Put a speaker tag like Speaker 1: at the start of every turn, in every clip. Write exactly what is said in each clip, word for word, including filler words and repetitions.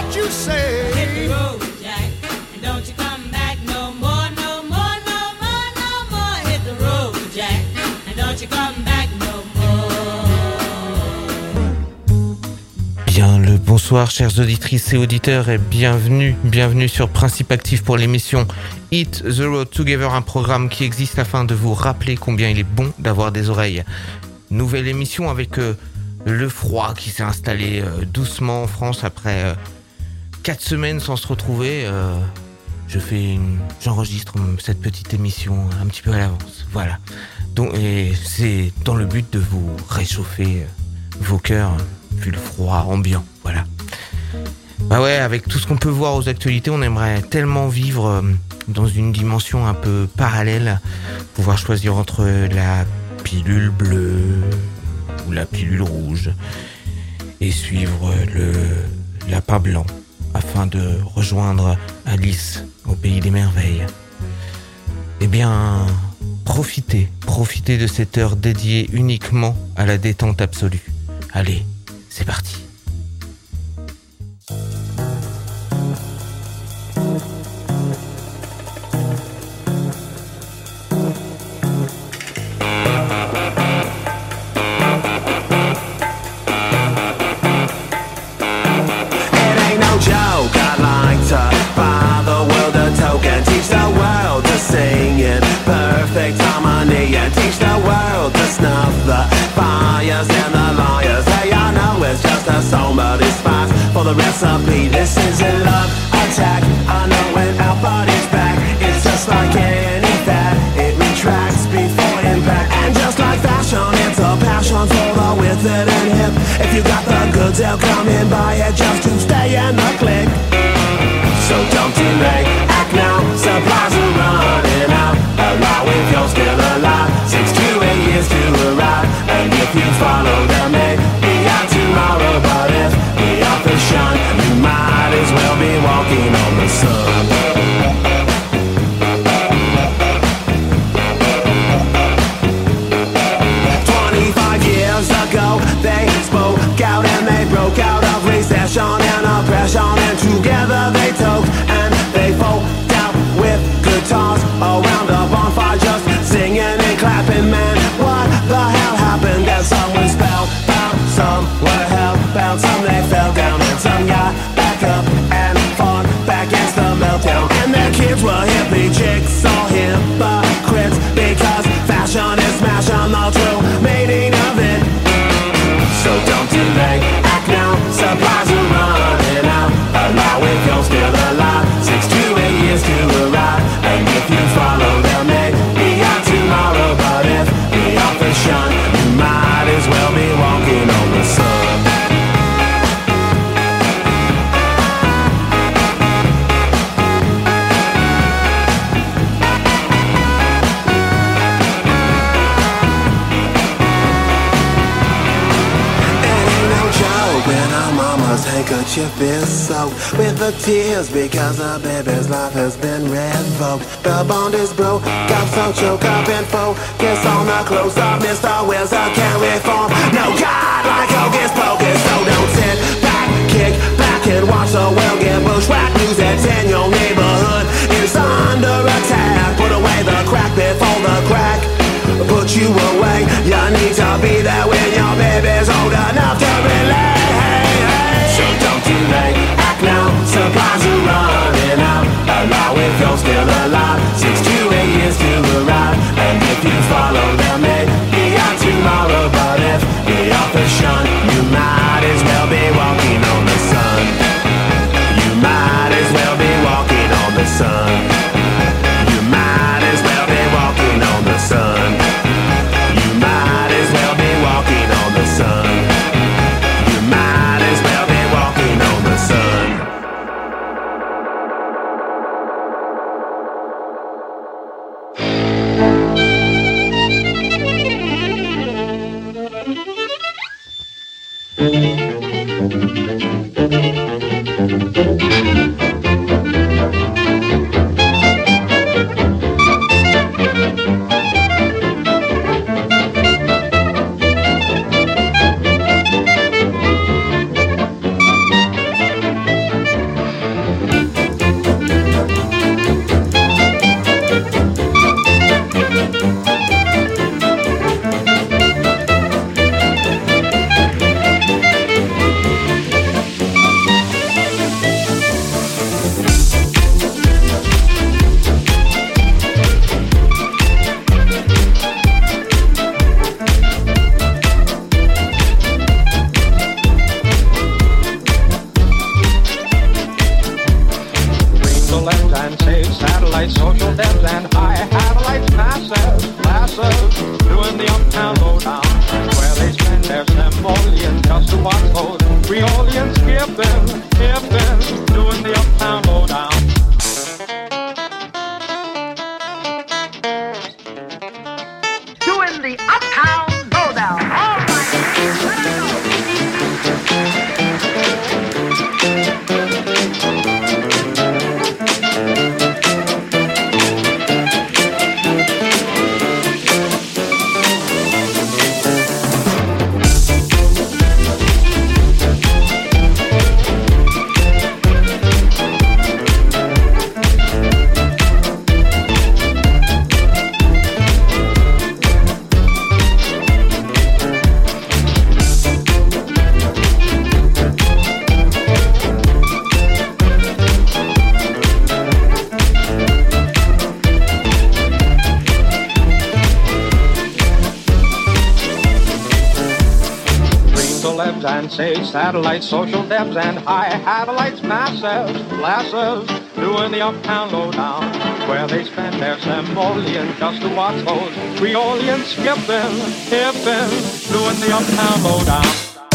Speaker 1: what you say.
Speaker 2: Hit the road, Jack, and don't you come back no more, no more, no more, no more. Hit the road, Jack, and don't you come back no more.
Speaker 3: Bien le bonsoir chères auditrices et auditeurs et bienvenue, bienvenue sur Principe Actif pour l'émission Hit the Road Together, un programme qui existe afin de vous rappeler combien il est bon d'avoir des oreilles. Nouvelle émission avec euh, le froid qui s'est installé euh, doucement en France après euh, quatre semaines sans se retrouver. Euh, je fais une, j'enregistre cette petite émission un petit peu à l'avance, voilà. Donc, et c'est dans le but de vous réchauffer euh, vos cœurs, vu le froid ambiant, voilà. Bah ouais, avec tout ce qu'on peut voir aux actualités, on aimerait tellement vivre euh, dans une dimension un peu parallèle, pouvoir choisir entre la pilule bleue ou la pilule rouge et suivre le lapin blanc afin de rejoindre Alice au pays des merveilles. Eh bien, profitez, profitez de cette heure dédiée uniquement à la détente absolue. Allez, c'est parti.
Speaker 4: The recipe, this is a love attack. I know when our body's back, it's just like any fad. It retracts before impact, and just like fashion, it's a passion for the withered and hip. If you got the goods, they'll come and buy it just to stay in the clique. So don't delay, act now. Supplies are running out. Allow if you're still alive. Six to eight years to arrive, and if you follow them, maybe out tomorrow. But if we are the shine, you might as well be walking on the sun. Twenty-five years ago, they spoke out and they broke out of recession and oppression, and together they talked and they folked out with guitars around a bonfire, just singing and clapping. Man, what the hell happened? As some were spellbound, some were hellbound, some they fell down, and some got back up and fought back against the meltdown. And their kids were hippie chicks or hypocrites, because fashion is smashing the true meaning of it. So don't delay, act now. Supplies are running out. Allow if you're still alive. Six to eight years to arrive, and if you follow them, maybe out tomorrow. But if we off the shun, you might as well be walking on the sun. Handkerchief is soaked with the tears because the baby's life has been revoked. The bond is broke, got so choke up and focus on the close up. Mister Wizard can't reform. No God like Hocus Pocus. So don't sit back, kick back and watch the world get bushwhacked. News that's in your neighborhood is under attack. Put away the crack before the crack put you away. You need to be there when your baby's old enough to relate. So don't delay, act now. Supplies are running out. Allow if you're still alive. Six to eight years to arrive, and if you follow them, maybe out tomorrow. But if we off the shun, you might as well be walking on the sun. You might as well be walking on the sun. You might as well be walking on the sun. You might as well be walking on the sun. You might as well be walking on the sun.
Speaker 1: satellites, social debs, and high satellites, masses, masses, doing the uptown lowdown, where they spend their simoleons just to watch those Creolians skipping, skipping, doing the uptown lowdown.
Speaker 5: Doing the uptown lowdown. All right, let it go.
Speaker 1: And sage satellites, social debs, and high satellites, masses, glasses, doing the uptown lowdown, where they spend their simoleons just to watch those Creolians skipping, hipping, doing the uptown lowdown.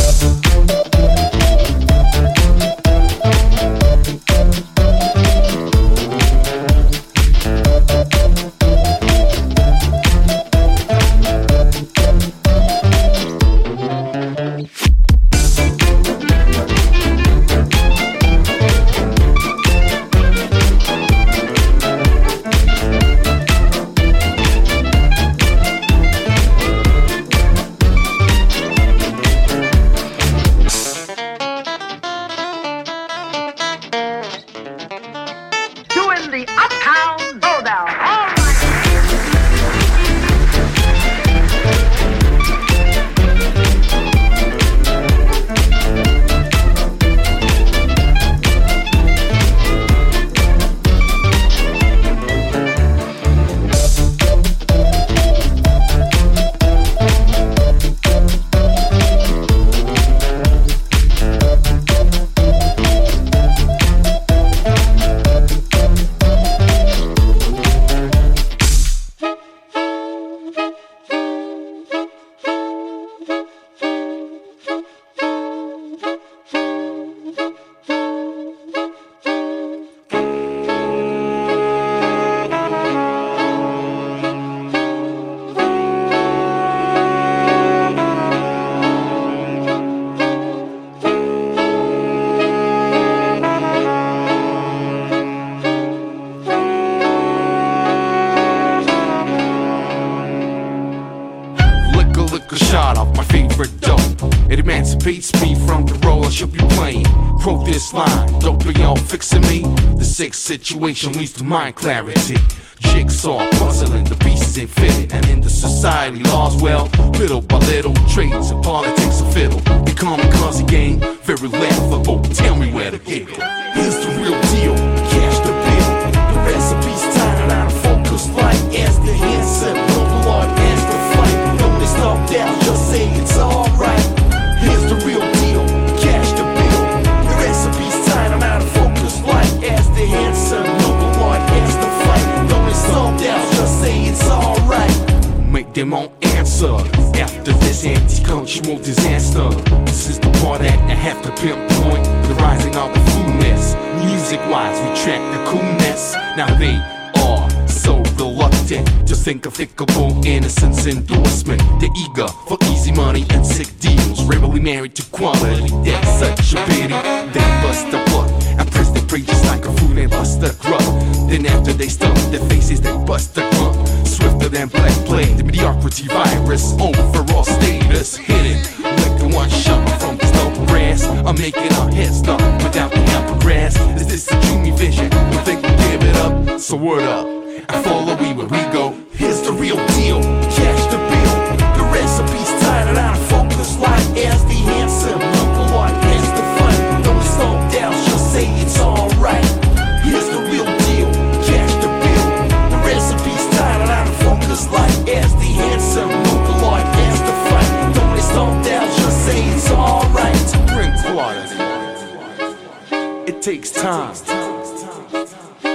Speaker 6: emancipates me from the role I should be playing. Quote this line, don't be all fixing me. The sick situation leads to mind clarity. Jigsaw puzzling, the pieces ain't fitting. And in the society laws, well, little by little, trades and politics a fiddle. Become a cause game, very laughable. Tell me where to giggle. Here's the real deal, cash the bill. The recipe's tied out of focus light. As the handset, no Lord, as the fight. Don't they stop down, just say it's alright. Here's the real deal, cash the bill. The recipe's tied out of focus light. As the handset, no Lord, as the fight. Don't they stop down, just say it's alright. Make them all answer. After this anti-cultural disaster, this is the part that I have to pinpoint. The rising of the coolness. Music-wise, we track the coolness. Now they are so reluctant to think of thinkable innocence endorsement. They're eager for easy money and sick deals. Rarely married to quality, that's such a pity. They bust a buck and press their prey just like a fool and bust a grub. Then after they stump their faces, they bust a grump. Swifter than black plague, the mediocrity virus, overall status hidden. Like the one shot from the stone grass. I'm making our head stop without the help of grass. Is this a dreamy vision? You think we'll give it up? So word up, and follow me where we go. Here's the real deal, cash the bill. The recipe's tied out of focus light. As the answer, number one, here's the fun. Don't slow down, just say it's alright. Here's the real deal, cash the bill. The recipe's tied out of focus light. As the answer, number one, here's the fun. Don't slow down, just say it's alright. Bring quality. It takes time to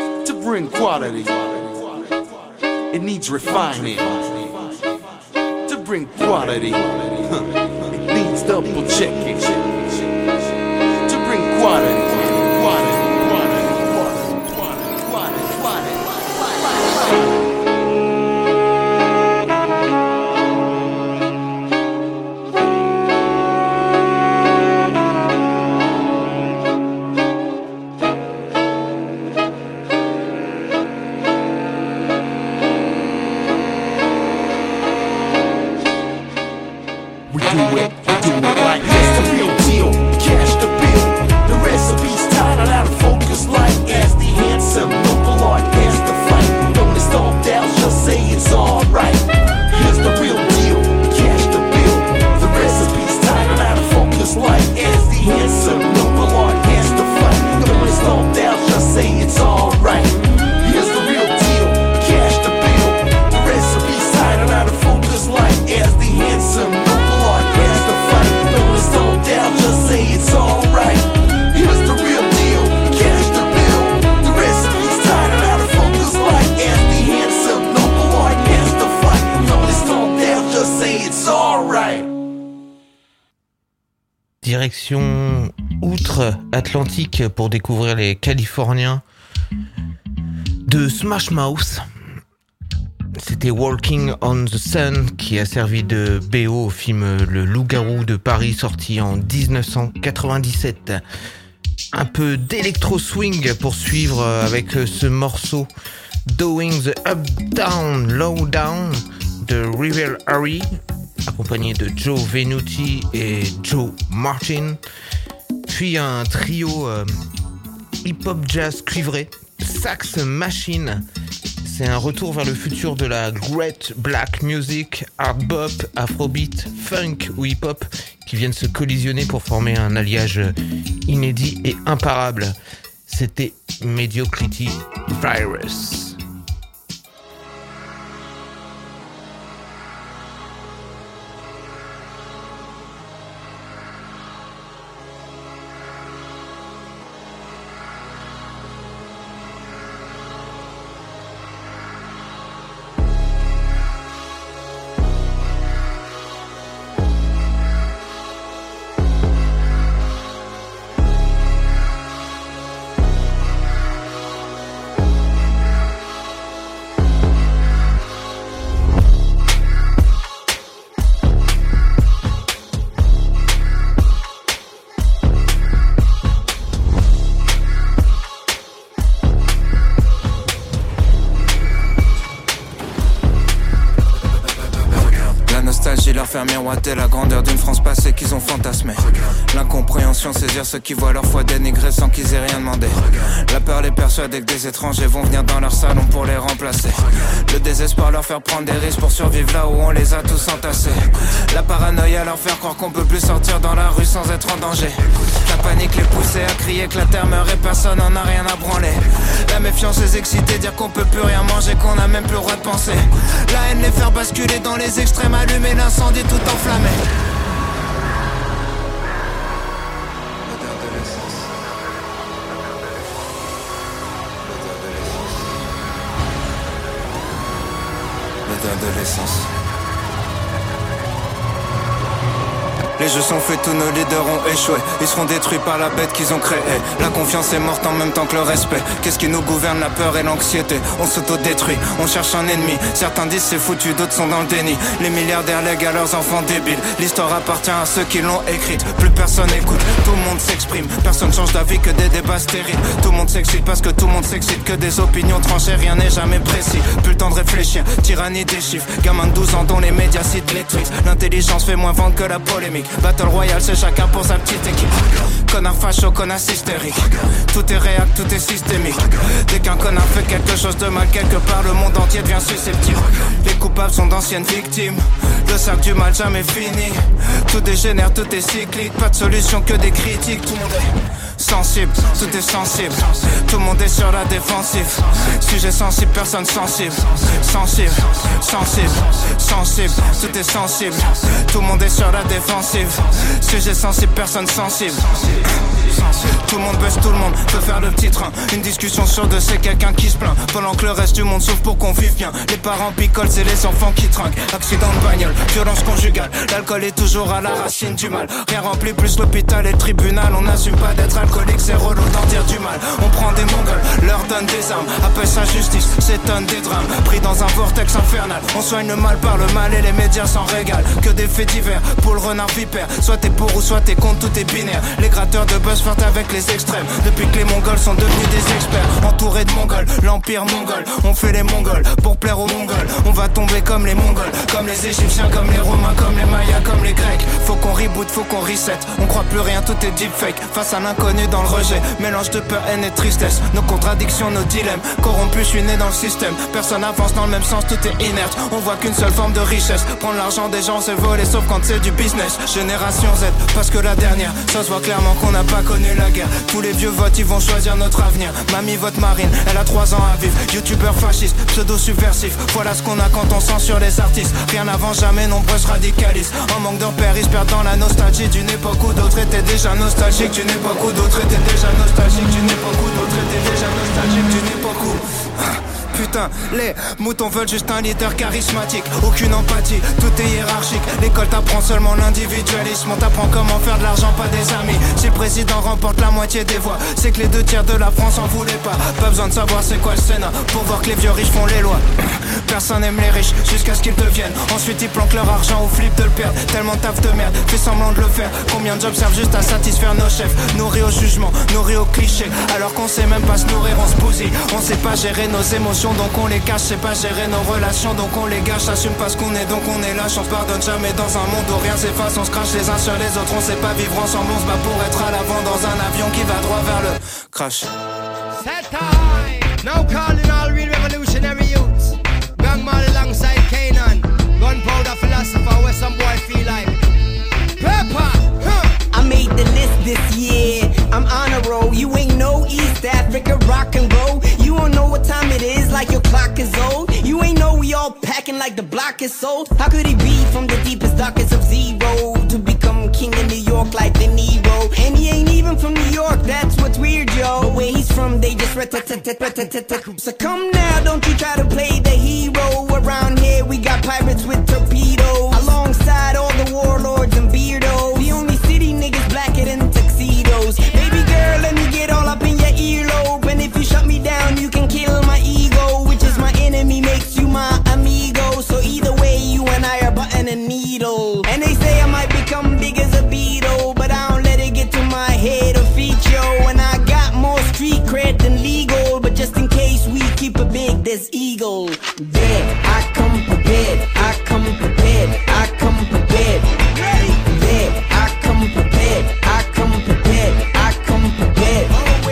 Speaker 6: bring quality, it needs refining. To bring quality, it needs double checking. To bring quality, quality, quality, quality, quality, quality, quality.
Speaker 3: Direction outre-Atlantique pour découvrir les Californiens de Smash Mouth. C'était Walking on the Sun qui a servi de B O au film Le Loup-garou de Paris sorti en dix-neuf cent quatre-vingt-dix-sept. Un peu d'électro-swing pour suivre avec ce morceau Doing the Up Down Low Down de River Harry, accompagné de Joe Venuti et Joe Martin, puis un trio euh, hip-hop jazz cuivré, Sax Machine. C'est un retour vers le futur de la great black music, hard bop, afrobeat, funk ou hip-hop qui viennent se collisionner pour former un alliage inédit et imparable. C'était Mediocrity Virus.
Speaker 7: Leur faire miroiter la grandeur d'une France passée qu'ils ont fantasmée. L'incompréhension, saisir ceux qui voient leur foi dénigrée sans qu'ils aient rien demandé. La peur les persuader que des étrangers vont venir dans leur salon pour les remplacer. Le désespoir leur faire prendre des risques pour survivre là où on les a tous entassés. La paranoïa leur faire croire qu'on peut plus sortir dans la rue sans être en danger. La panique les pousser à crier que la terre meurt et personne en a rien à branler. La méfiance les exciter, dire qu'on peut plus rien manger, qu'on a même plus le droit de penser. La haine les faire basculer dans les extrêmes, allumer l'incendie tout enflammé. L'odeur de l'essence. Les jeux sont faits, tous nos leaders ont échoué. Ils seront détruits par la bête qu'ils ont créée. La confiance est morte en même temps que le respect. Qu'est-ce qui nous gouverne? La peur et l'anxiété. On s'auto-détruit, on cherche un ennemi. Certains disent c'est foutu, d'autres sont dans le déni. Les milliardaires lèguent à leurs enfants débiles. L'histoire appartient à ceux qui l'ont écrite. Plus personne écoute, tout le monde s'exprime. Personne change d'avis que des débats stériles. Tout le monde s'excite parce que tout le monde s'excite. Que des opinions tranchées, rien n'est jamais précis. Plus le temps de réfléchir, tyrannie des chiffres. Gamin de douze ans dont les médias citent les tweets. L'intelligence fait moins vendre que la polémique. Battle Royale, c'est chacun pour sa petite équipe. Connard facho, connard hystérique. Tout est réel, tout est systémique. Dès qu'un connard fait quelque chose de mal quelque part, le monde entier devient susceptible. Les coupables sont d'anciennes victimes. Le sac du mal jamais fini. Tout dégénère, tout est cyclique. Pas de solution que des critiques. Tout le monde est sensible, tout est sensible. Tout le monde est sur la défensive. Sujet sensible, personne sensible. Sensible, sensible, sensible. Tout est sensible. Tout le monde est sur la défensive. Sujet sensible, personne sensible. Tout le monde baisse tout le monde, veut faire le petit train. Une discussion sur deux, c'est quelqu'un qui se plaint. Pendant que le reste du monde souffre pour qu'on vive bien. Les parents picolent, c'est les enfants qui trinquent. Accident de bagnole, violence conjugale. L'alcool est toujours à la racine du mal. Rien rempli plus l'hôpital et le tribunal. On n'assume pas d'être alcoolique, c'est relou d'en dire du mal. On prend des mongols, leur donne des armes. Appelle ça justice, s'étonne des drames. Pris dans un vortex infernal. On soigne le mal par le mal et les médias s'en régalent. Que des faits divers, pour le renard vipère. Soit t'es pour ou soit t'es contre, tout est binaire. Les gratteurs de buzz flirtent avec les extrêmes. Depuis que les mongols sont devenus des experts. Entourés de mongols, l'empire mongol. On fait les mongols pour plaire aux mongols. On va tomber comme les mongols, comme les égyptiens, comme les romains, comme les mayas, comme les grecs. Faut qu'on reboot, faut qu'on reset. On croit plus rien, tout est deepfake. Face à l'inconnu dans le rejet, mélange de peur, haine et tristesse. Nos contradictions, nos dilemmes. Corrompus, je suis né dans le système. Personne avance dans le même sens, tout est inerte. On voit qu'une seule forme de richesse. Prendre l'argent des gens, c'est voler, sauf quand c'est du business. Génération Z, parce que la dernière, ça se voit clairement qu'on n'a pas connu la guerre. Tous les vieux votent, ils vont choisir notre avenir. Mamie vote Marine, elle a trois ans à vivre. Youtubeur fasciste, pseudo subversif. Voilà ce qu'on a quand on censure les artistes. Rien n'avant jamais, nombreux se radicalisent. En manque de repères, ils se perdent dans la nostalgie d'une époque où d'autres étaient déjà nostalgiques. D'une époque où d'autres étaient déjà nostalgiques. D'une époque où d'autres étaient déjà nostalgiques. D'une époque où... Putain, les moutons veulent juste un leader charismatique. Aucune empathie, tout est hiérarchique. L'école t'apprend seulement l'individualisme. On t'apprend comment faire de l'argent, pas des amis. Si le président remporte la moitié des voix, c'est que les deux tiers de la France en voulaient pas. Pas besoin de savoir c'est quoi le Sénat pour voir que les vieux riches font les lois. Personne aime les riches jusqu'à ce qu'ils deviennent. Ensuite ils planquent leur argent ou flippent de le perdre. Tellement taf de merde, fait semblant de le faire. Combien de jobs servent juste à satisfaire nos chefs? Nourris au jugement, nourris au cliché. Alors qu'on sait même pas se nourrir, on se bousille. On sait pas gérer nos émotions, donc on les cache. C'est pas gérer nos relations, donc on les gâche. Assume pas ce qu'on est, donc on est lâche. On se pardonne jamais dans un monde où rien s'efface. On se crache les uns sur les autres, on sait pas vivre ensemble. On se bat pour être à l'avant dans un avion qui va droit vers le crash.
Speaker 8: Set time, now calling all real revolutionary youths. Gang man alongside Kanan, gunpowder philosopher, where some boy feel like Pepper, huh.
Speaker 9: I made the list this year, I'm on a roll. You ain't no East Africa rock and roll. You don't know what time it is, like your clock is old. You ain't know we all packing like the block is sold. How could he be from the deepest, darkest of zero to become king in New York like De Niro? And he ain't even from New York, that's what's weird, yo. But where he's from, they just rat-tat-tat-tat-tat-tat. So come now, don't you try to play the hero. Around here, we got pirates with torpedoes, alongside all the warlords and beardos. The only city niggas blacker than tuxedos. Baby girl, let me get all up in your earlobe. And if you shut me down, you can kill my ego, which is my enemy, makes you my amigo. So either way, you and I are button and needle. And they say I might become big as a beetle, but I don't let it get to my head or feet, yo. And I got more street cred than legal, but just in case we keep it big, there's eagle. Dead, I come prepared, I come prepared, I come prepared. Ready? Dead, I come prepared, I come prepared, I come prepared.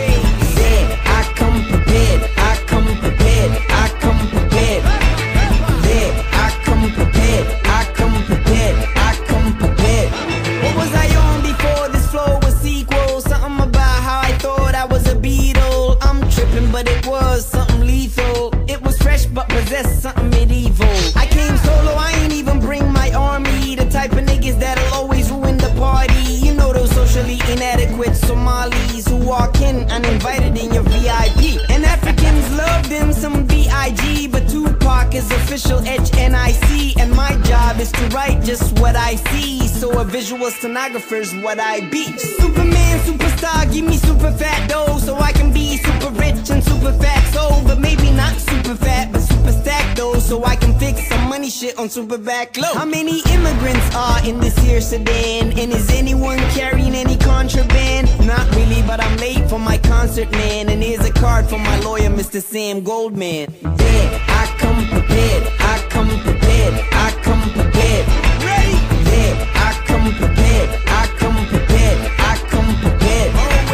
Speaker 9: Dead, I come prepared, I come prepared, I come prepared. Dead, I come prepared, I come prepared, I come prepared. What was I on before this flow was sequel? Something about how I thought I was a Beatle. I'm tripping, but it was something lethal. It was fresh, but possessed something medieval. I came solo, I ain't even bring my army. The type of niggas that'll always ruin the party. You know those socially inadequate Somalis who walk in uninvited in your V I P. And Africans love them some B I G, but Tupac is official H N I C. And my job is to write just what I see, so a visual stenographer's what I be. Superman, superstar, give me super fat dough, so I can be super rich and super fat soul. But maybe not super fat, but super stacked though, so I can fix some money shit on super back low. How many immigrants are in this here sedan? And is anyone carrying any contraband? Not really, but I'm late for my concert, man. And here's a card from my lawyer, Mister Sam Goldman. Dead, I come prepared, I come prepared, I come prepared. Ready? Dead, I come prepared, I come prepared, I come prepared.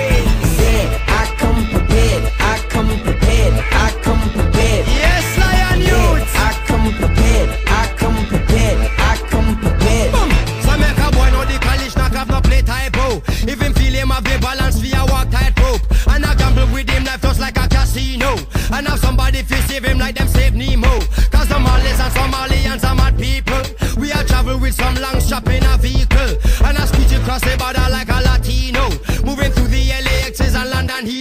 Speaker 9: Dead, I come prepared, I come prepared, I come prepared.
Speaker 8: Yes, Lion Youth.
Speaker 9: I come prepared, I come prepared, I come prepared.
Speaker 8: So make a boy know the college not have no play typo. Even feel him have the balance for a walk tight rope. And I gamble with him life just like a casino. And have somebody feel save him like them save Nemo. Cause the Somalis and Somalians are mad people. We are travel with some long strap in a vehicle.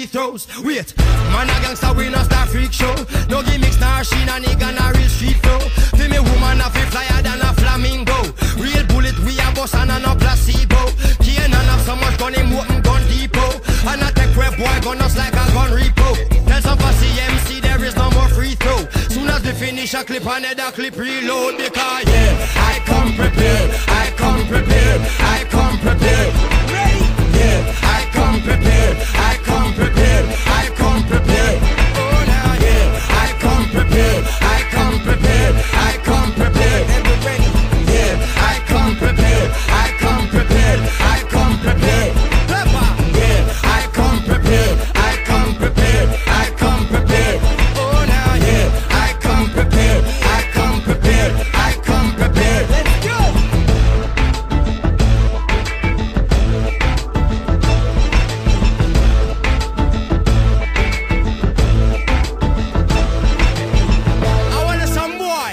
Speaker 8: throws. Wait, man a gangsta, we no start freak show. No gimmicks, nah she nah nigga, nah real street flow. Feel me woman a fi flyer than a flamingo. Real bullet, we a boss and a no placebo. Can't have so much gun him open gun depot. And a tech rep boy gun us like a gun repo. Tell some fussy M C there is no more free throw. Soon as we finish a clip, another clip reload. Because yeah, I come prepared, I come prepared, I come prepared. Ready? Yeah, I come prepared, I come prepared, I come prepared. Oh now yeah, I come prepared, I come prepared, I come prepared. And we're ready. Yeah, I come prepared, I come prepared, I come prepared. Yeah, I come prepared, I come prepared, I come prepared. Oh now yeah, I come prepared, I come prepared, I come prepared. Let's go. I want some boy.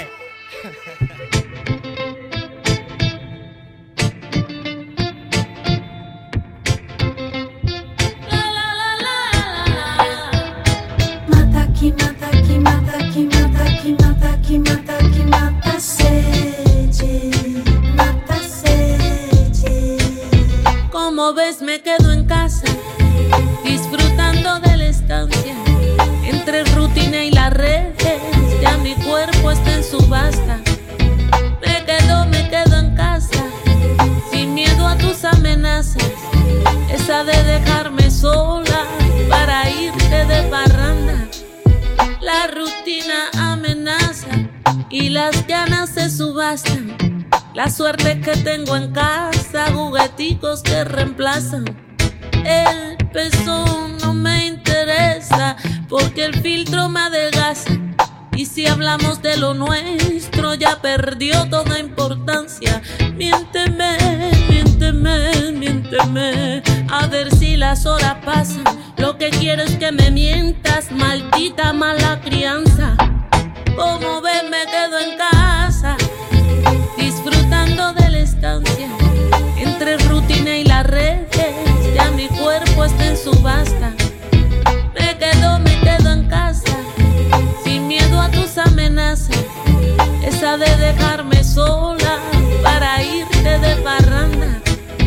Speaker 10: Mata que mata que mata que mata que mata que mata que mata a sede, mata a sede.
Speaker 11: Como ves me quedo en casa, disfrutando de la estancia, entre rutina y las redes, ya mi cuerpo está en subasta. Me quedo, me quedo en casa, sin miedo a tus amenazas, esa de dejarme sola para irte de parranda. La rutina amenaza y las ganas se subastan. La suerte que tengo en casa, jugueticos que reemplazan. El peso no me interesa porque el filtro me adelgaza. Y si hablamos de lo nuestro, ya perdió toda importancia. Miénteme, miénteme, miénteme, a ver si las horas pasan. Lo que quiero es que me mientas, maldita mala crianza. Como ves me quedo en casa, disfrutando de la estancia, entre rutina y las redes, ya mi cuerpo está en subasta. Me quedo, me quedo en casa, sin miedo a tus amenazas, esa de dejarme sola para irte de parranda.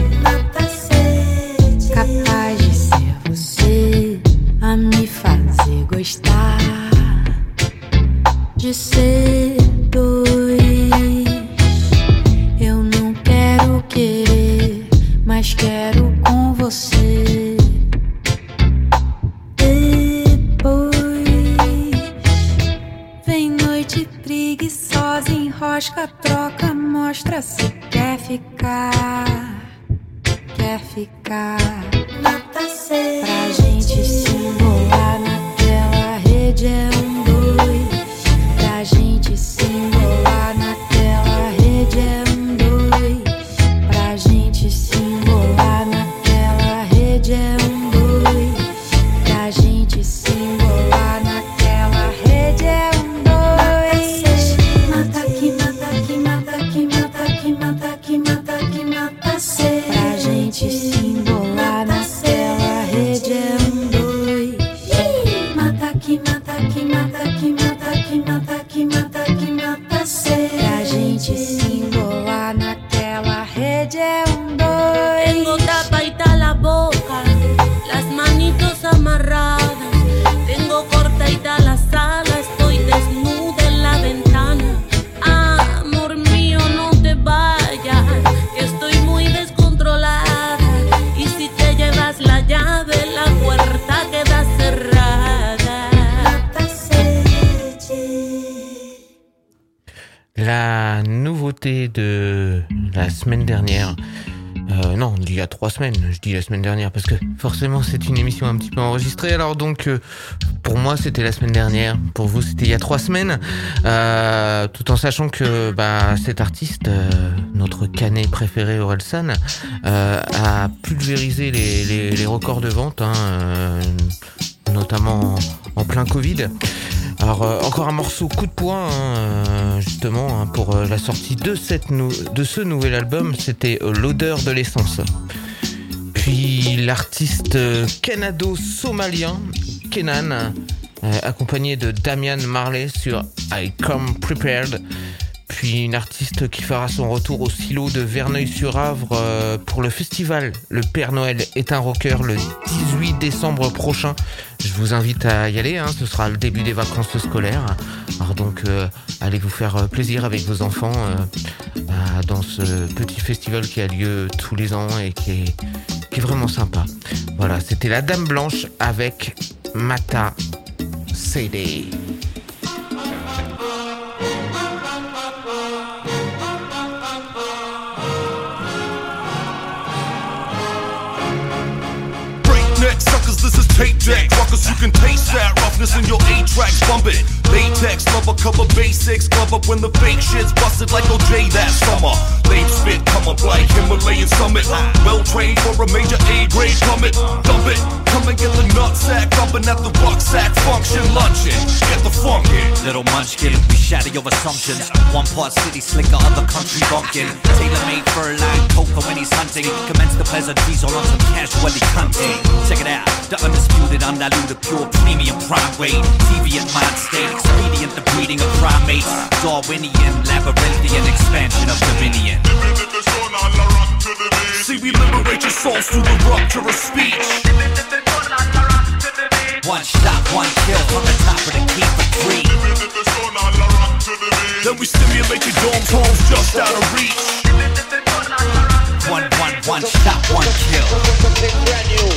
Speaker 10: Capaz de ser você a me fazer gostar, de ser dois. Eu não quero querer, mas quero com você. Depois vem noite preguiçosa, enrosca, troca, mostra se quer ficar. Quer ficar, mata sede. Pra gente se embolar naquela rede é um dois. Pra gente se embolar naquela rede é um dois. Pra gente se embolar naquela rede é um dois. Pra gente se embolar naquela rede é um dois. Mata que mata que mata que mata que mata que mata que mata sede. Pra gente se embolar naquela rede é um dois. Mata que mata que mata que mata que mata que mata que mata sede. Pra gente se embolar naquela rede é um dois.
Speaker 11: Tengo tapadita la boca, las manitos amarradas. Tengo cortadita la sala, estoy desnuda en la ventana. Amor mío, no te vayas, que estoy muy descontrolada. Y si te llevas la llave, la puerta queda cerrada.
Speaker 10: Mata sede.
Speaker 3: La nouveauté de la semaine dernière, euh, non, il y a trois semaines, je dis la semaine dernière parce que forcément c'est une émission un petit peu enregistrée, alors donc euh, pour moi c'était la semaine dernière, pour vous c'était il y a trois semaines, euh, tout en sachant que bah, cet artiste, euh, notre canet préféré Orelsan, euh, a pulvérisé les, les, les records de vente, hein, euh, notamment en, en plein Covid. Alors euh, encore un morceau coup de poing, hein, euh, justement, hein, pour euh, la sortie de, cette nou- de ce nouvel album, c'était euh, L'odeur de l'essence. puis l'artiste canado-somalien Kenan, euh, accompagné de Damian Marley sur I Come Prepared. Puis une artiste qui fera son retour au silo de Verneuil-sur-Avre euh, pour le festival Le Père Noël est un rocker le dix-huit décembre prochain. Je vous invite à y aller, hein, ce sera le début des vacances scolaires. Alors donc euh, allez vous faire plaisir avec vos enfants euh, euh, dans ce petit festival qui a lieu tous les ans et qui est, qui est vraiment sympa. Voilà, c'était la Dame Blanche avec Mata C D.
Speaker 12: This is tape deck, fuckers, you can taste that roughness in your A-tracks, bump it. Latex, rubber cover basics, glove up when the fake shit's busted like O J that summer. Lame spit, come up like Himalayan summit. Well trained for a major A-grade plummet. Dump it, come and get the nutsack, dumping at the rucksack function, luncheon. Get the funk in.
Speaker 13: Little munchkin, we shatter your assumptions. One part city slicker, other country bumpkin. Tailor-made fur line, coca when he's hunting. Commence the pleasantries or on some casually hunting. Check it out. The undisputed, undiluted, pure premium prime weight. Deviant mind state, expedient the breeding of primates. Darwinian, labyrinthian expansion of dominion.
Speaker 12: See, we liberate your souls through the rupture of speech.
Speaker 13: One shot, one kill from the top of the key for free.
Speaker 12: Then we stimulate your domes, homes just out of reach.
Speaker 13: One, one, one shot, one kill.
Speaker 12: Something brand new.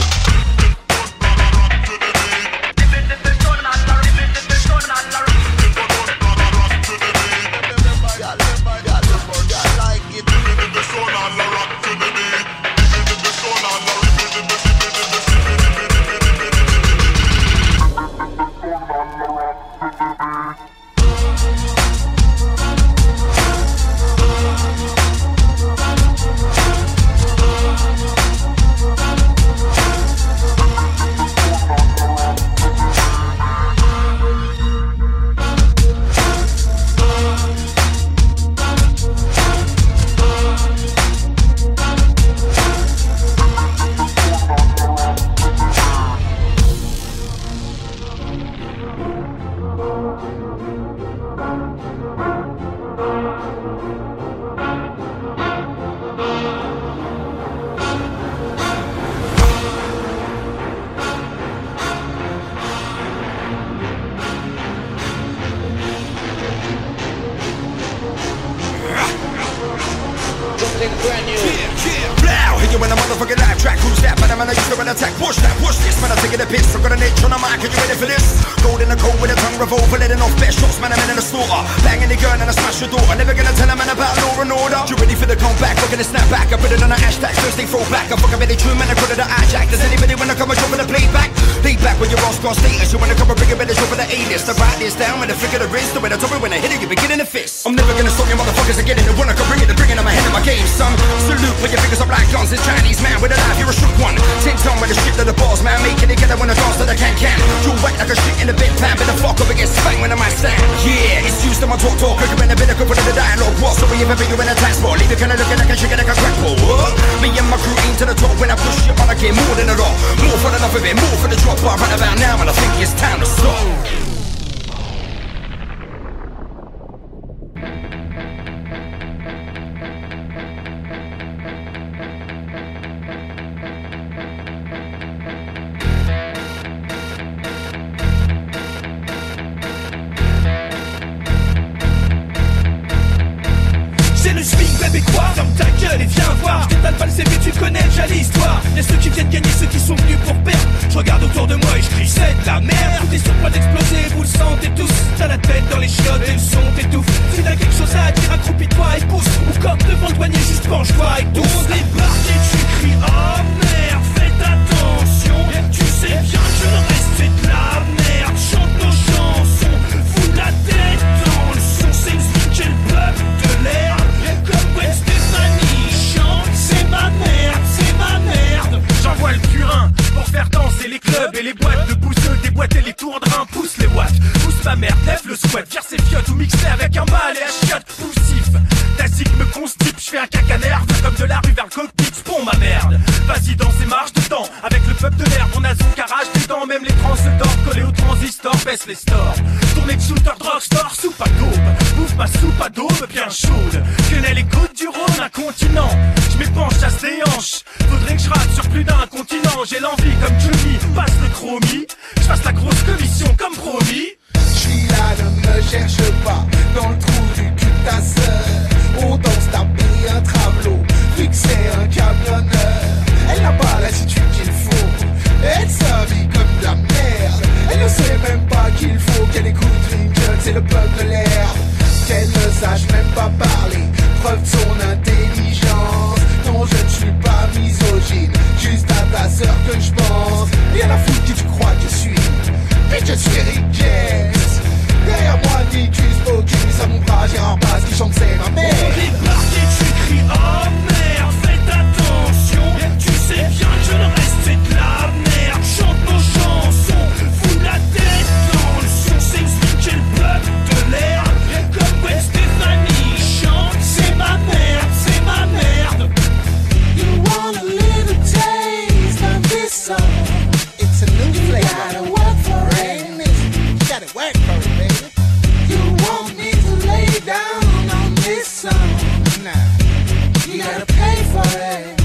Speaker 14: Vas-y danse et marche dedans. Avec le peuple de l'herbe, on a son carrage dedans. Même les trans d'or collés au transistor, baisse les stores. Tournée de shooter, drugstore, soupe à daube. Bouffe ma soupe à daube bien chaude. Connais les côtes du Rhône, un continent. Je m'épanche, chasse les hanches. Faudrait que je rate sur plus d'un continent. J'ai l'envie comme Johnny, passe le chromie. Je fasse la grosse commission comme promis.
Speaker 15: J'suis là, ne me cherche pas. Dans le trou du cul de ta sœur. On danse, t'as payé un travelot. Vu que c'est un camionneur. Elle n'a pas l'attitude qu'il faut. Elle s'habille comme de la merde. Elle ne sait même pas qu'il faut qu'elle écoute une gueule, c'est le peuple de l'air. Qu'elle ne sache même pas parler, preuve de son intelligence. Non, je ne suis pas misogyne, juste à ta sœur que je pense. Rien à foutre qui tu crois que je suis, puis je suis Rick James. Derrière moi, dit tu focus à mon bras, Gérard Bass qui chante c'est ma mère.
Speaker 14: On débarque et tu cries oh merde, faites attention. Tu sais bien que le reste c'est de la merde. Chante nos chansons, fous la tête dans le son. C'est une qui est le peuple de l'air. Comme Gwen Stefani chante, c'est ma merde, c'est ma merde.
Speaker 15: You want a little taste of this song. It's a new flavor. You gotta work for it. You gotta work for it, baby. You want me to lay down on this song. Nah, you gotta pay for it.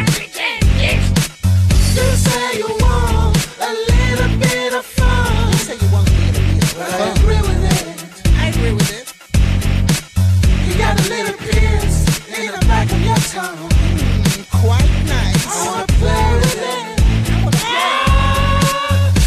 Speaker 15: You say you want a little bit of fun. You say you want a little bit of fun. Well, I agree with it. I agree with it. You got a little pierce in the back of your tongue. Mm, quite nice. I wanna play with it. I wanna play.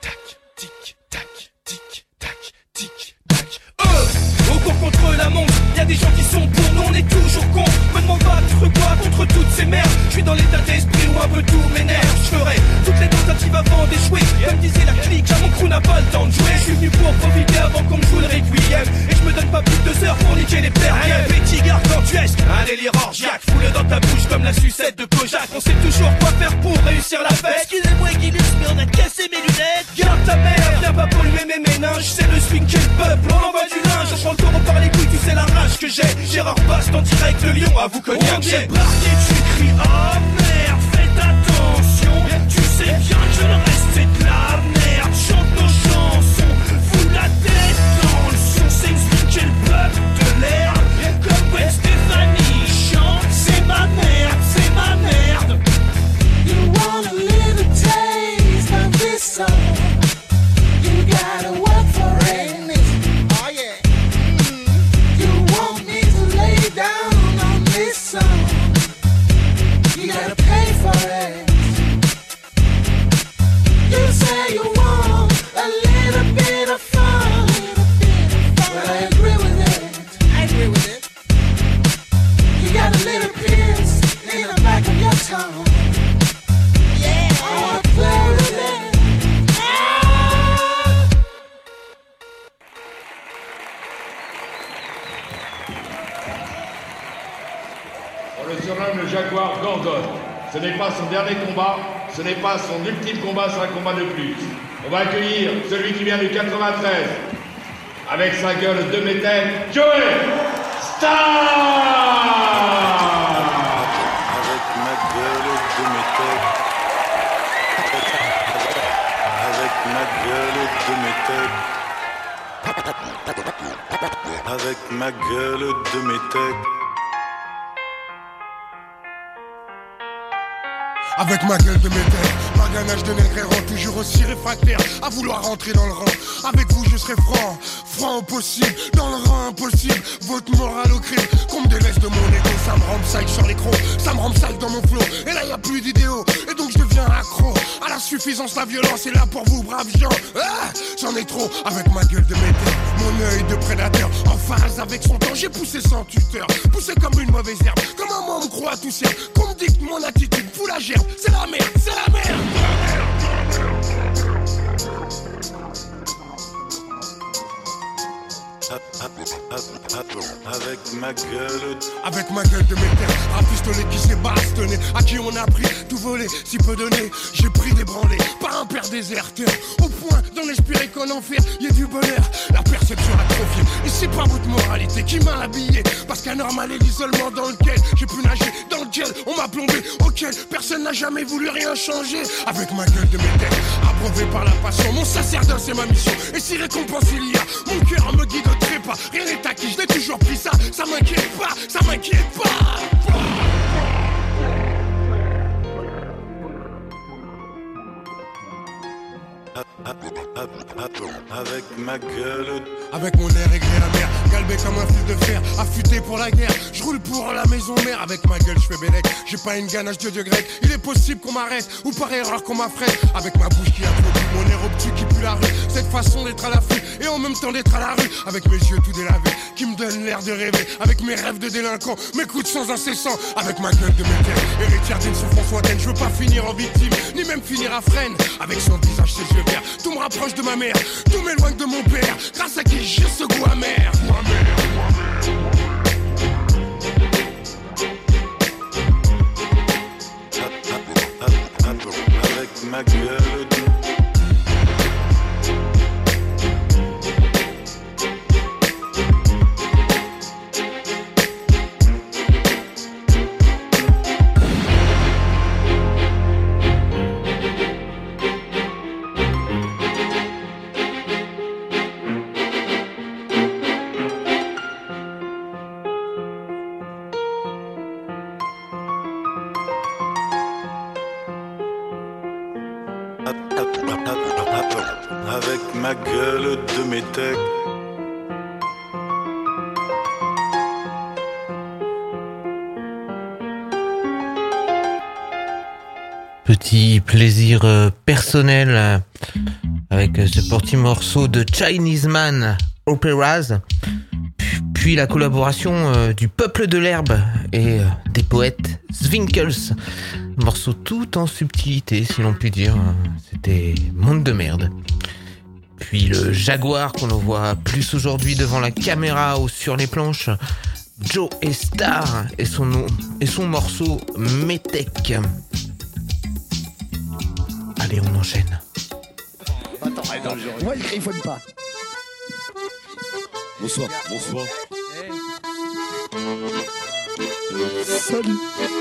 Speaker 14: Euh, au cours contre la montre, y'a des gens qui sont pour nous, on est toujours cons. Me demande pas contre quoi, contre toutes ces merdes. Je suis dans l'état d'esprit où un peu tout m'énerve. Je ferai toutes les tentatives avant d'échouer. Comme disait la clique, car mon crew n'a pas le temps de jouer. Je suis venu pour profiter avant qu'on me joue le requiem. Et je me donne pas plus de deux heures pour niquer les pères. Un petit gargantuesque, un délire orgiaque. Fous-le dans ta bouche comme la sucette de Kojak. On sait toujours quoi faire pour réussir la fête. Excusez-moi Guilux, mais on a cassé mes lunettes. Garde ta mère, viens pas polluer mes méninges. C'est le swing qu'est le peuple, on envoie du linge. Je prends le taureau par les couilles, tu sais la rage que j'ai. Gérard Bast en direct de Lyon, avoue que bien que j'ai. On débarque et tu cries oh merde, faites attention. Tu sais bien que le reste c'est de la merde. Chante nos chansons, fous la tête dans le son. C'est une swing qu'est le peuple de l'air. Comme Gwen Stefani chante, c'est ma merde, c'est ma merde.
Speaker 15: You want a little taste of this song. You gotta work for it. Oh yeah. Mm. You want me to lay down on this song. You gotta pay for it. You say you want a little bit of fun. Well, I agree with it. I agree with it. You got a little pierce in the back of your tongue. Yeah, I wanna play with it. Ah!
Speaker 16: On le surnomme le Jaguar Gorgon. Ce n'est pas son dernier combat, ce n'est pas son ultime combat, c'est un combat de plus. On va accueillir celui qui vient du quatre-vingt-treize, avec sa gueule de métal, Joey Star.
Speaker 17: Avec ma gueule de métal. Avec ma gueule de métal. Avec ma gueule de métal.
Speaker 18: Avec ma gueule de métal, maganage de nègre errant, toujours aussi réfractaire à vouloir rentrer dans le rang. Avec vous je serai franc, franc au possible, dans le rang impossible, votre morale au crime. Qu'on me délaisse de mon égo, ça me rend sale sur l'écran, ça me rend sale dans mon flow. Et là y a plus d'idéaux, et donc je deviens accro à la suffisance, la violence est là pour vous braves gens. Ah, j'en ai trop, avec ma gueule de métal, mon œil de prédateur, en phase avec son temps, j'ai poussé sans tuteur, poussé comme une mauvaise herbe, comme un membre croix tout ciel, qu'on me dicte mon attitude, fout la gerbe. C'est la merde, c'est la merde.
Speaker 17: Avec ma gueule,
Speaker 18: avec ma gueule de métal, un pistolet qui s'est bastonné, à qui on a pris tout volé, si peu donné. J'ai pris des branlés par un père déserteur, au point d'en espérer qu'en enfer y ait du bonheur. La perception atrophiée, et c'est pas votre moralité qui m'a habillé, parce qu'anormal est l'isolement dans lequel j'ai pu nager, dans lequel on m'a plombé, auquel personne n'a jamais voulu rien changer. Avec ma gueule de métal, abreuvé par la passion, mon sacerdoce c'est ma mission, et si récompense il y a, mon cœur me guide au trépas. Rien n'est acquis, je l'ai toujours pris ça, ça m'inquiète pas, ça m'inquiète pas.
Speaker 17: avec ma gueule,
Speaker 18: avec mon air aigri amer, galbé comme un fil de fer, affûté pour la guerre. Je roule pour la maison mère, avec ma gueule je fais bélec. J'ai pas une ganache de dieu grec, il est possible qu'on m'arrête, ou par erreur qu'on m'affrète. Avec ma bouche qui applaudit, mon air obtus qui pue la rue, cette façon d'être à l'affût, et en même temps d'être à la rue. Avec mes yeux tout délavés, qui me donnent l'air de rêver, avec mes rêves de délinquant, mes coups de sang incessants. Avec ma gueule de métier, héritière d'une souffrance lointaine. Je veux pas finir en victime, ni même finir à freine. Avec son visage, ses yeux verts, tout me rapproche de ma mère, tout m'éloigne de mon père, grâce à qui j'ai ce goût amer. Goût amer, goût
Speaker 17: amer. Avec ma gueule, avec ma gueule de métèque.
Speaker 3: Petit plaisir euh, personnel euh, avec euh, ce petit morceau de Chinese Man Operas, puis la collaboration euh, du Peuple de l'Herbe et euh, des poètes Zwinkels. Morceau tout en subtilité, si l'on peut dire. C'était Monde de merde. Puis le Jaguar qu'on voit plus aujourd'hui devant la caméra ou sur les planches, Joe et Star et son, nom, et son morceau Métèque. Allez, on enchaîne.
Speaker 19: Attends, attends, moi il griffonne pas.
Speaker 20: Bonsoir, bonsoir.
Speaker 19: Salut.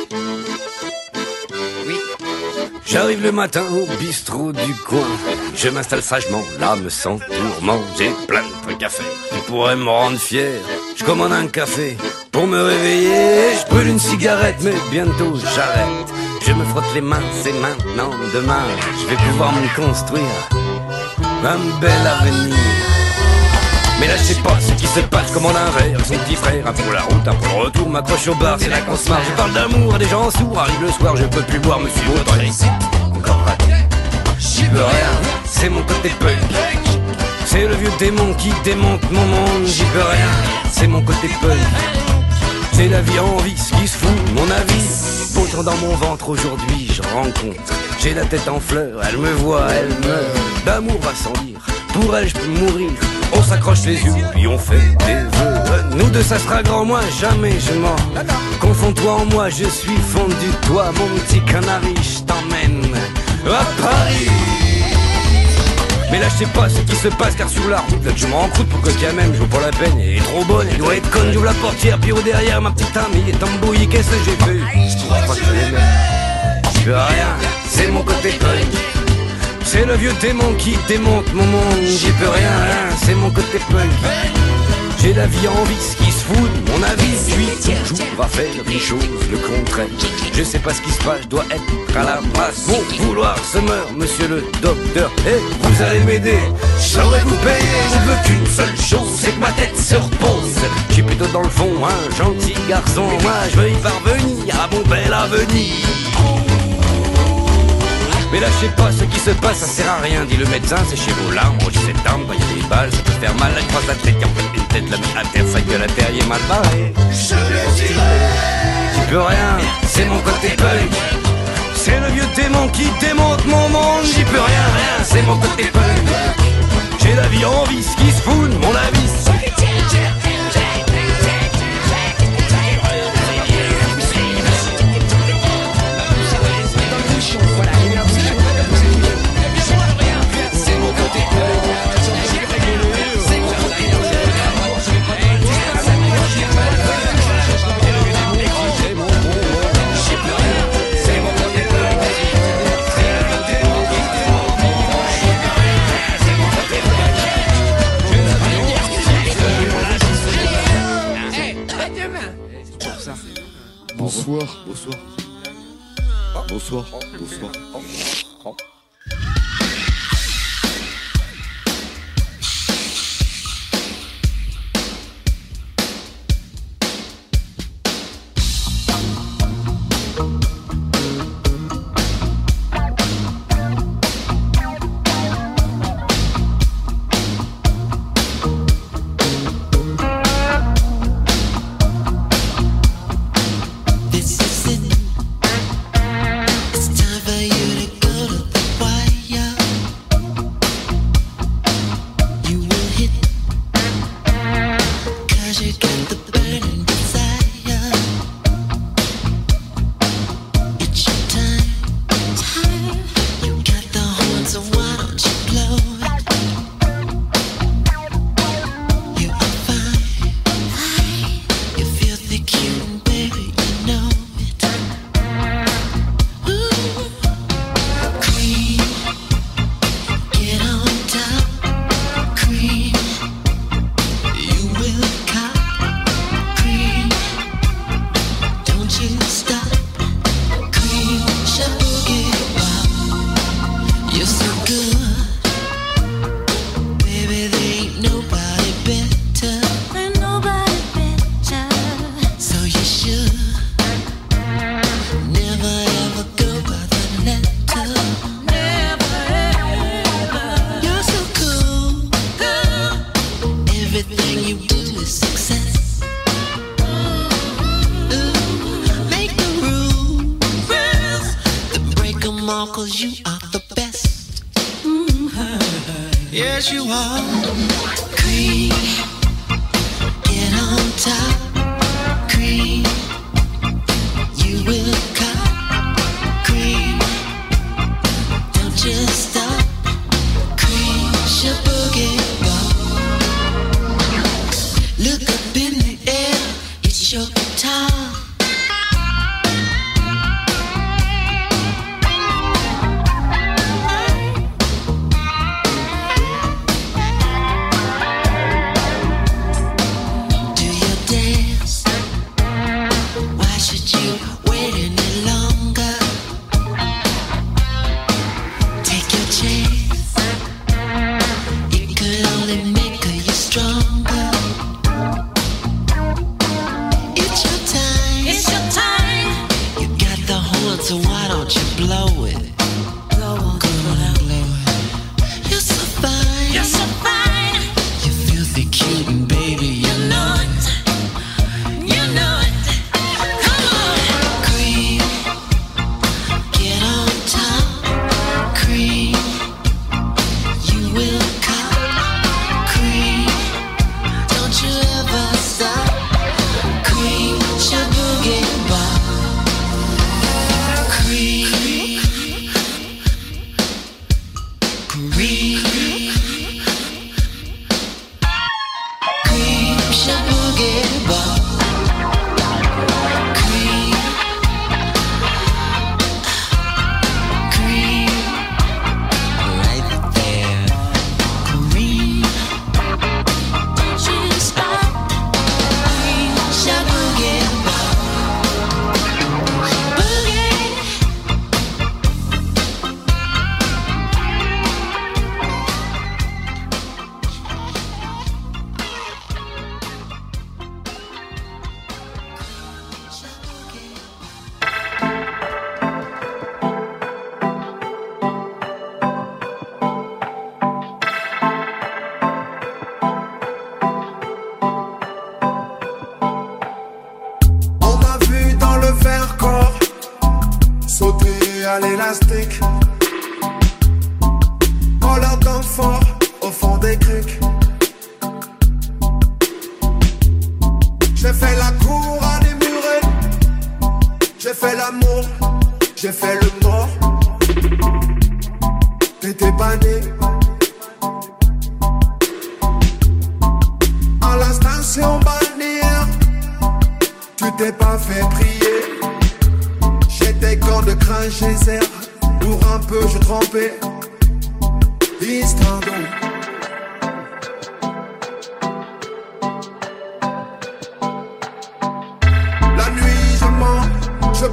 Speaker 20: Oui. J'arrive le matin au bistrot du coin. Je m'installe sagement, l'âme sans tourment. J'ai plein de trucs à faire qui pourraient me rendre fier. Je commande un café pour me réveiller. Je brûle une cigarette, mais bientôt j'arrête. Je me frotte les mains, c'est maintenant, demain. Je vais pouvoir me construire un bel avenir. Mais là je sais pas ce qui se passe, je commande un verre, son petit frère, un pour la route, un pour le retour, m'accroche au bar, c'est là qu'on se marre. Je parle d'amour à des gens sourds, arrive le soir, je peux plus boire, monsieur votre réussite, encore raté. J'y peux rien, c'est mon côté punk. C'est le vieux démon qui démonte mon monde, j'y peux rien, c'est mon côté punk. C'est la vie en vice qui se fout, mon avis. Beau temps dans mon ventre aujourd'hui, je rencontre. J'ai la tête en fleurs, elle me voit, elle meurt. D'amour va sans dire, pour elle je peux mourir. On s'accroche les yeux, puis on fait des vœux. Nous deux ça sera grand, moi jamais je mens. Confonds-toi en moi, je suis fondu. Toi mon petit canari, je t'emmène à Paris. Mais là je sais pas ce qui se passe, car sur la route là je me rends compte pour que quand même je vaut pas la peine. Elle est trop bonne, elle doit être conne, j'ouvre la portière, puis au derrière ma petite amie est embouillie. Qu'est-ce que j'ai fait? Je crois pas que je l'aimais. Je veux rien, c'est mon côté punk. C'est le vieux démon qui démonte mon monde. J'y peux rien, rien, c'est mon côté punk. J'ai la vie en vice qui se fout de mon avis. Je suis toujours à faire des choses le contraire. Je sais pas ce qui se passe, je dois être à la masse. Mon vouloir se meurt, monsieur le docteur. Et vous allez m'aider, je saurais vous payer. Je veux qu'une seule chose, c'est que ma tête se repose. Je suis plutôt dans le fond, un gentil garçon. Moi je veux y parvenir à mon bel avenir. Mais là je sais pas ce qui se passe, ça sert à rien, dit le médecin, c'est chez vos larmes, rougis cette arme, quand y a des balles, ça peut faire mal, la croise la tête, qui en fait une tête, la met à terre, sa gueule à terre, y est mal barré. Je le dis, j'y peux rien, c'est mon côté punk. C'est le vieux démon qui démonte mon monde, j'y peux rien, rien, c'est mon côté punk. J'ai la vie en vice qui se fout de mon avis.
Speaker 21: bonsoir. Bonsoir, bonsoir.
Speaker 22: Yes, you are. Cream, get on top. Cream, you will cut. Cream, don't just stop. Cream, your boogie ball. Look up in the air, it's your guitar.
Speaker 18: Je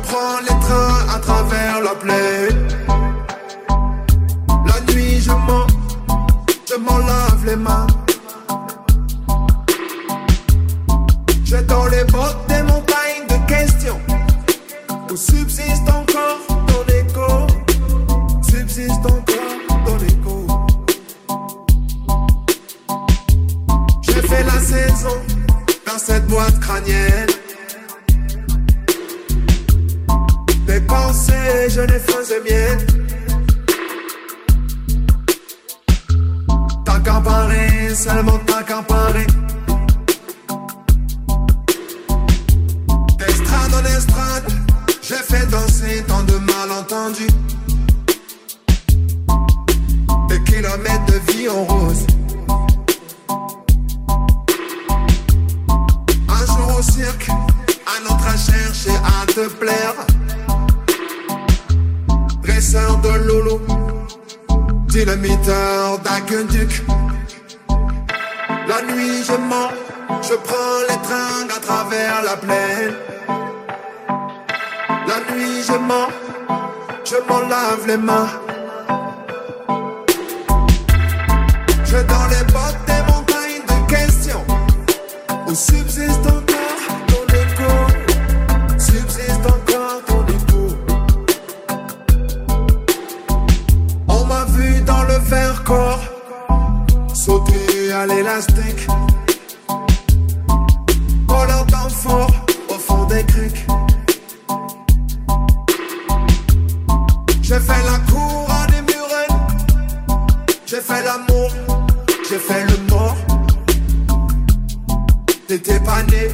Speaker 2: qu'à parler, seulement t'as qu'à parler. D'estrade en estrade, j'ai fait danser tant de malentendus. Des kilomètres de vie en rose. Un jour au cirque, un autre à chercher à te plaire. Dresseur de Lolo, dynamiteur d'aqueduc. La nuit je mens, je prends les tringues à travers la plaine. La nuit je mens, je m'en lave les mains. Je dans les bottes des montagnes de questions où subsiste encore ton écho, subsiste encore ton écho. On m'a vu dans le verre corps sauter à l'élastique, voleur d'enfants au fond des criques. J'ai fait la cour à des murets, j'ai fait l'amour, j'ai fait le mort. T'étais pas né.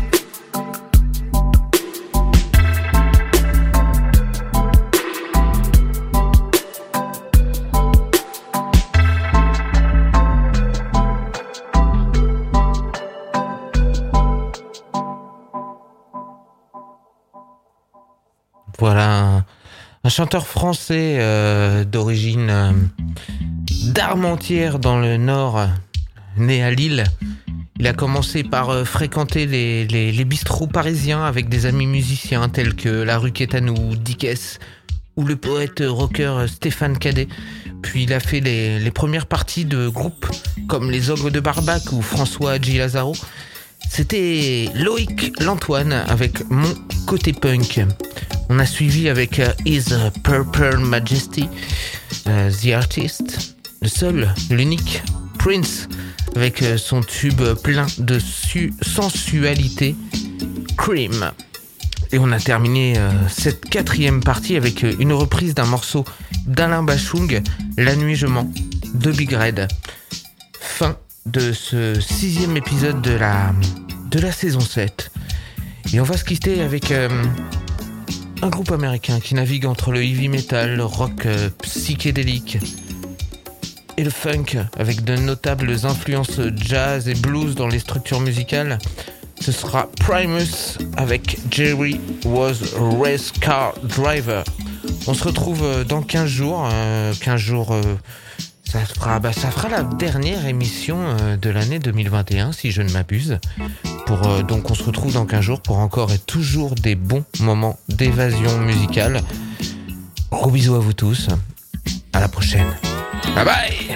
Speaker 3: Voilà un, un chanteur français euh, d'origine euh, d'Armentières dans le Nord, né à Lille. Il a commencé par euh, fréquenter les, les, les bistrots parisiens avec des amis musiciens tels que La Rue Quétanou, Dickès ou le poète rocker Stéphane Cadet. Puis il a fait les, les premières parties de groupes comme les Ogres de Barbac ou François Hadji Lazaro. C'était Loïc Lantoine avec Mon Côté Punk. On a suivi avec uh, His Purple Majesty, uh, The Artist, le seul, l'unique, Prince, avec uh, son tube plein de su- sensualité, Cream. Et on a terminé uh, cette quatrième partie avec uh, une reprise d'un morceau d'Alain Bachung, La Nuit je mens, de Big Red. Fin de ce sixième épisode de la, de la saison sept. Et on va se quitter avec... Euh, un groupe américain qui navigue entre le heavy metal, le rock euh, psychédélique et le funk avec de notables influences jazz et blues dans les structures musicales. Ce sera Primus avec Jerry Was a Race Car Driver. On se retrouve dans quinze jours. Euh, quinze jours, euh, ça, fera, bah, ça fera la dernière émission euh, de l'année deux mille vingt et un, si je ne m'abuse. Pour, euh, donc on se retrouve dans quinze jours pour encore et toujours des bons moments d'évasion musicale. Gros bisous à vous tous. À la prochaine. Bye bye.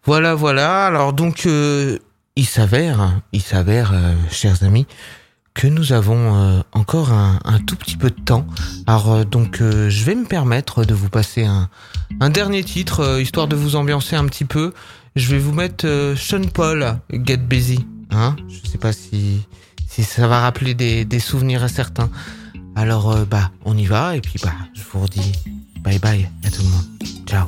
Speaker 3: Voilà, voilà. Alors donc, euh, il s'avère, il s'avère, euh, chers amis, que nous avons euh, encore un, un tout petit peu de temps. Alors euh, donc, euh, je vais me permettre de vous passer un, un dernier titre, euh, histoire de vous ambiancer un petit peu. Je vais vous mettre euh, Sean Paul, Get Busy. Hein, je sais pas si si ça va rappeler des, des souvenirs à certains. Alors, euh, bah, on y va et puis bah, je vous redis bye bye à tout le monde. Ciao.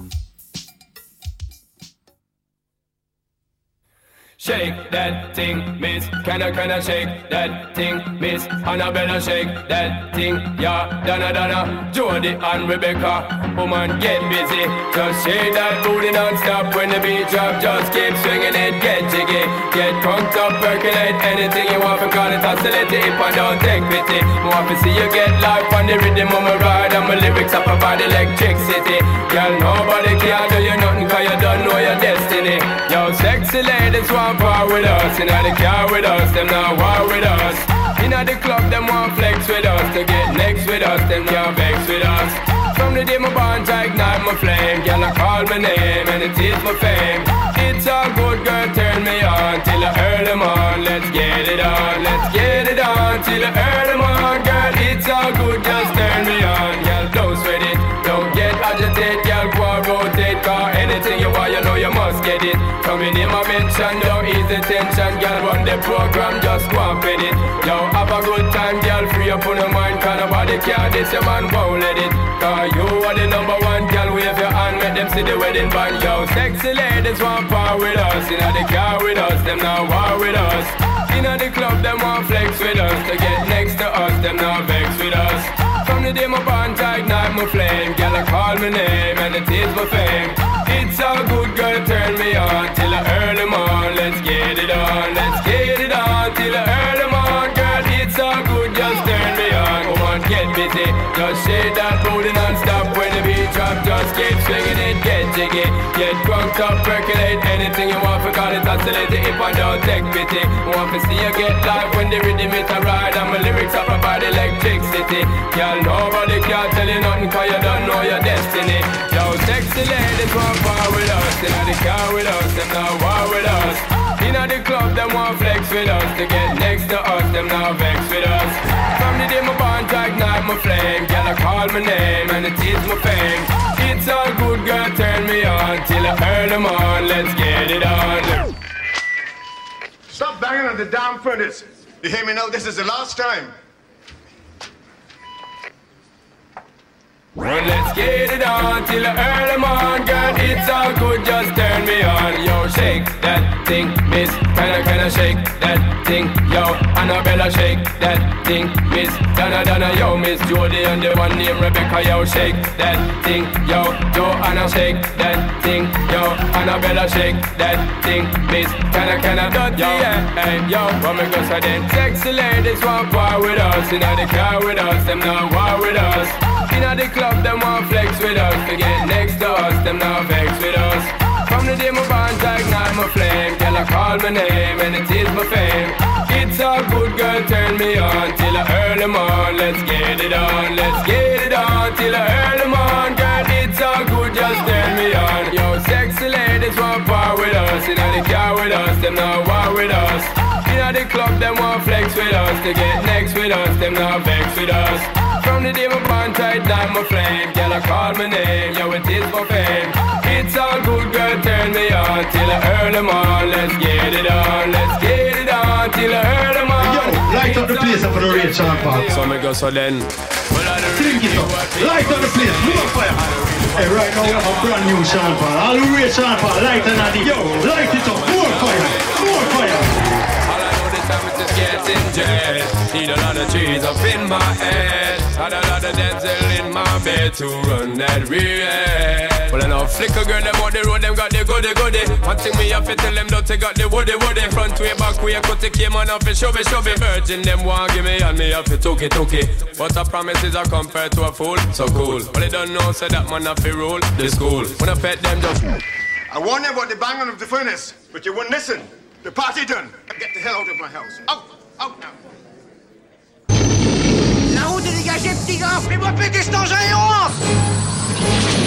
Speaker 4: Shake that thing, miss. Kinda, kinda shake that thing, miss. Annabella, shake that thing, yeah. Donna, Donna, Jody and Rebecca. Woman, get busy. Just shake that booty non-stop when the beat drop. Just keep swinging it, get jiggy. Get crunked up, percolate anything you want. Call it oscillate if I don't take pity. More to see you get life on the rhythm of my ride. And my lyrics up about electricity. Girl, nobody can do you nothing cause you don't know your destiny. Yo, sexy ladies want part with us. Inna the car with us, them not war with us. Inna the club, them want flex with us. To get next with us, them can't vex with us. From the day my bond, I ignite my flame. Girl, I call my name and it is my fame. It's all good, girl, turn me on till I earn them on. Let's get it on, let's get it on till I earn them on. Girl, it's all good, just turn me on. Girl, don't sweat it, don't get agitated. Girl, go and rotate, cause anything you want, you know you must get it. Coming in my mention, don't ease the tension. Girl, run the program, just go and pet it. Yo, have a good time, girl, free up on your mind. Cause nobody care, this your man won't let it. Cause you are the number one, girl, wave your hand, make them see the wedding band. Yo, sexy ladies want part with us. Inna the car with us, them not war with us. Inna the club, them want flex with us. To get next to us, them not vex with us. From the day my bond, I ignite my flame. Girl, I call my name and it is my fame. It's all good, girl, turn me on till I earn them on. Let's get it on, let's get it on till I earn them on. Girl, it's all good, just turn me on. Come on, get busy, just shake that booty non-stop. When the beat drop, just keep swinging it, get jiggy. Get drunk up, percolate anything you want. Forgot it, oscillate it if I don't take pity. Want to see you get live when the rhythm it a ride. And my lyrics up about electricity. Girl, nobody can tell you nothing cause you don't know your destiny. Yo, sexy ladies want part with us. Inna the car with us, them not war with us. Inna the club, them want flex with us. To get next to us, them not vex with us. From the day my bond, I ignite my flame. Girl, I call my name and it is my fame. It's all good, girl, turn me on till I earn them on. Let's get it on.
Speaker 5: Stop banging on the damn furnace. You hear me now? This is the last time.
Speaker 4: Well, let's get it on till I earn them on. Girl, it's all good, just turn me on. Yo, shake that thing, miss. Kinda, kinda shake that thing. Yo, Annabella, shake that thing, miss. Donna, Donna, yo, Miss Jody and the one named Rebecca. Yo, shake that thing. Yo, Joanna, shake that thing. Yo, Annabella, shake that thing, miss. Kinda, kinda dirty, yeah. Hey, yo, what me go say then? Sexy ladies want part with us. Inna the car with us, them not war with us. Inna the club, them want flex with us. To get next to us, them not vex with us. From the day my bond, I ignite my flame. Girl, I call my name and it is my fame. It's all good, girl, turn me on till I earn them on. Let's get it on, let's get it on till I earn them on. Girl, it's all good, just turn me on. Yo, sexy ladies want part with us. Inna the car with us, them not war with us. Inna the club, them want flex with us. To get next with us, them not vex with us. From the day my bond tight down my flame. Girl, I call my name, yo, it is my fame. It's all good, girl, turn me on till I earn them on. Let's get it on, let's get it on till I earn them on.
Speaker 5: Yo, light up the place for the real Sean Paul.
Speaker 4: So me go so then.
Speaker 5: Drink it up, light up the place, more fire. Hey, right now we have a brand new Sean Paul. All the real Sean Paul, light and addy. Yo, light it up, more fire, more fire.
Speaker 4: All I know this time is just getting jet. Need a lot of trees up in my head. Had a lot of Denzel in my bed to run that real. Well, I know flicker girl, them on the road, them got the goody goody. One thing me have to tell them, don't they got the woody woody. Front way, back way, cut the came on off it, shove it, shove it. Virgin, them want give me and me have to took it, took it. But a promise is a compared to a fool, so cool. But they don't know, say that man have to rule the school. When I pet them, just...
Speaker 5: I warned you about the banging of the furnace, but you wouldn't listen. The party done. Get the hell out of my house. Out, out now.
Speaker 23: La route est dégagée, petit gars. Fais-moi péter cet engin et on rentre.